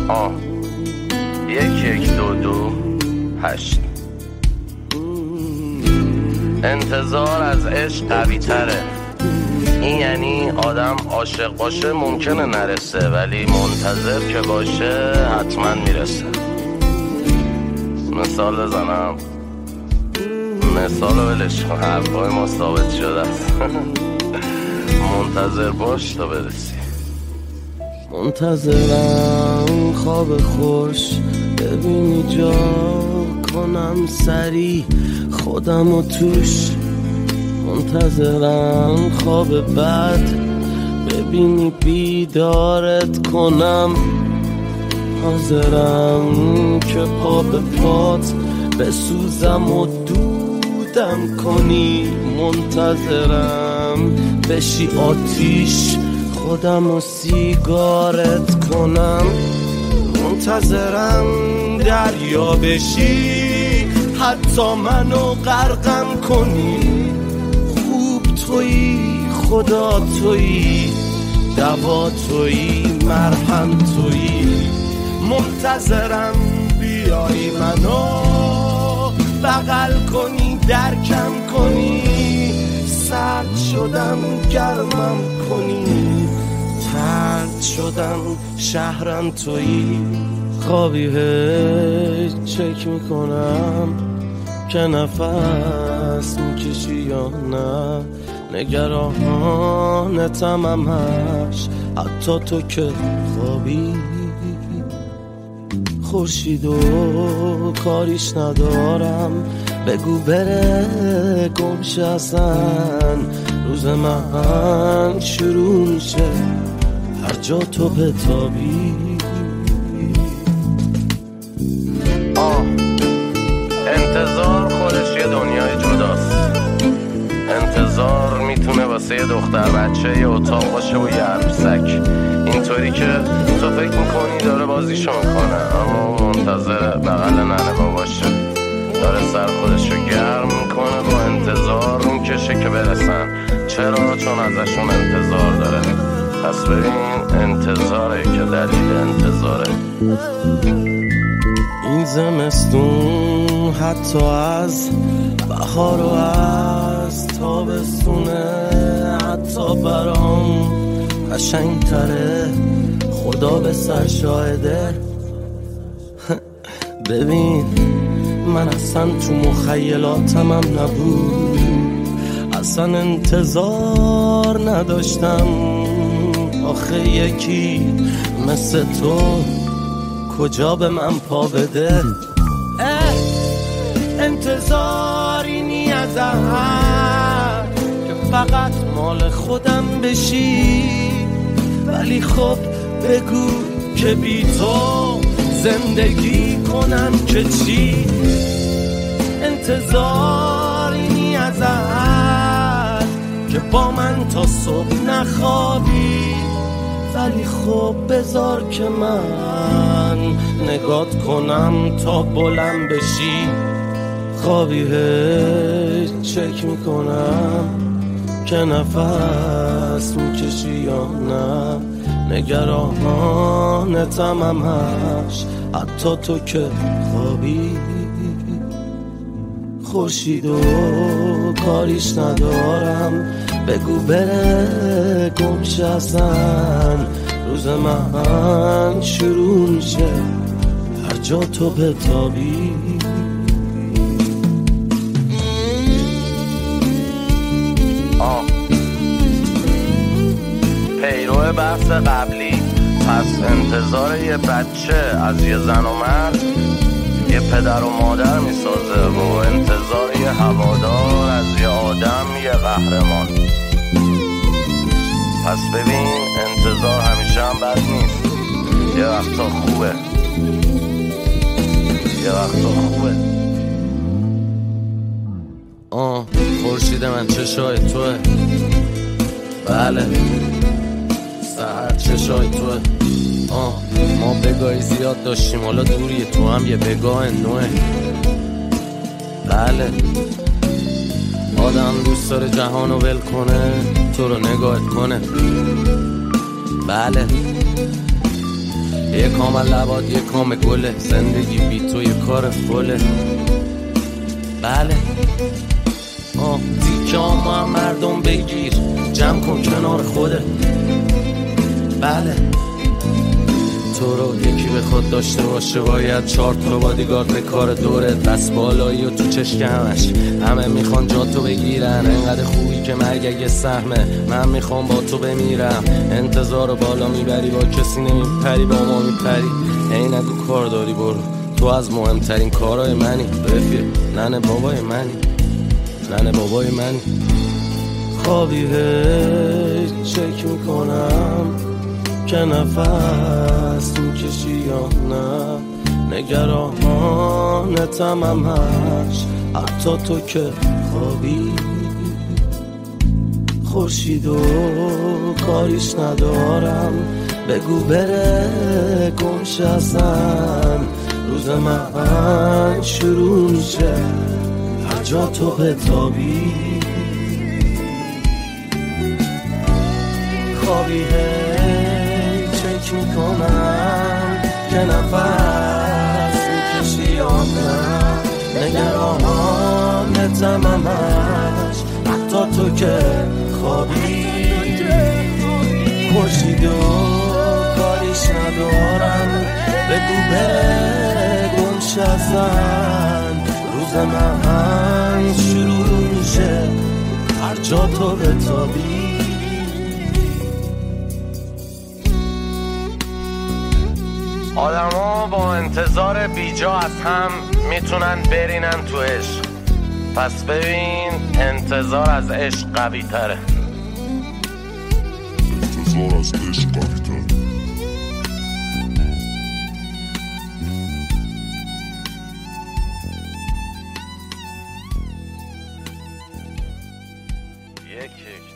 1122 انتظار از عشق قوی تره. این یعنی آدم عاشق باشه ممکنه نرسه، ولی منتظر که باشه حتما میرسه. مثال بزنم، مثال ولش کن، حرفای ما ثابت شده است. منتظر باش تا برسی. منتظرم خواب خوش ببینی جا کنم سری خودم و توش. منتظرم خواب بد ببینی بیدارت کنم. حاضرم که پا به پات بسوزم و دودم کنی. منتظرم بشی آتیش خودم و سیگارت کنم. منتظرم دریا بشی حتی منو غرقم کنی. خوب تویی، خدا تویی، دوا تویی، مرهم تویی. منتظرم بیایی منو بغل کنی، درکم کنی. سرد شدم گرمم کنی، ترد شدم شهرم تویی. خوابی چک میکنم که نفس میکشی یا نه. نگرانتم همش حتی تو که خوابی. خورشید و کاریش ندارم، بگو بره گمشه اصلا. روز من شروع میشه هر جا تو بتابی. انتظار خودش یه دنیای جداست. انتظار میتونه واسه یه دختر بچه یه اتاق باشه و یه عروسک، اینطوری که تو فکر میکنی داره بازیشو میکنه اما منتظر بغل ننه باباشه. داره سر خودشو گرم میکنه با انتظار میکشه که برسن. چرا؟ چون ازشون انتظار داره. پس ببین انتظاره که دلیل انتظاره. این زمستون حتی از بهار و از تابستونه حتی برام قشنگ‌تره. خدا به سر شاهده. ببین من اصلا تو مخیلاتم هم نبود، اصلا انتظار نداشتم. آخه یکی مثل تو کجا به من پا بده. انتظاری از احد که فقط مال خودم بشی، ولی خب بگو که بی تو زندگی کنم که چی. انتظاری از احد که با من تا صبح نخوابی، ولی خب بذار که من نگات کنم تا بلند بشی. خوابی چک میکنم که نفس میکشی یا نه. نگرانتم همش حتی تو که خوابی. خورشید و کاریش ندارم، بگو بره گمشه اصلا. روز من شروع میشه هر جا تو بتابی. پیرو بحث قبلی، پس انتظار یه بچه از یه زن و مرد یه پدر و مادر میسازه و انتظار یه هوادار از یه آدم یه قهرمان. پس ببین انتظار همیشه هم بد نیست، یه وقتا خوبه، یه وقتا خوبه. خورشید من چشای توه، بله سهر چشای توه. ما بگاهی زیاد داشتیم، حالا دوری تو هم یه بگاه نوه. بله آدم دوست داره جهانو ول کنه، تو رو نگاهت کنه. بله یه کام لباد یه کام گله، زندگی بی تو یه کار فله. بله تیکه هم مردم بگیر، جمع کن کنار خوده. بله تو رو یکی به خود داشته باشه، باید 4 تا بادیگارد به کار دورت، دست بالایی و تو چشمش همه میخوان جا تو بگیرن. انقدر خوبی که مرگ اگه سهمه، من میخوام با تو بمیرم. انتظار رو بالا میبری، با کسی نمیپری، با ما میپری. ای نگو کار داری، برو تو از مهمترین کارهای منی. رفیق ننه بابای منی، ننه بابای منی. خوابی چک میکنم که نفس میکشی یا نه، نگرانتم همش حتی تو که خوابی. خورشید و کاریش ندارم، بگو بره گمش ازم. روز من شروع میشه هر جا تو بتابی. خوابی چک میکنم که نفس میکشی یا نه، نگرانتم همش حتی تو که خوابی. خورشید و کاریش ندارم، بگو بره گمش ازن. روز من شروع میشه هر جا تو بتابی. آدما با انتظار بیجا از هم میتونن برینن تو عشق، پس ببین انتظار از عشق قوی تره. انتظار از عشق قوی تره. یک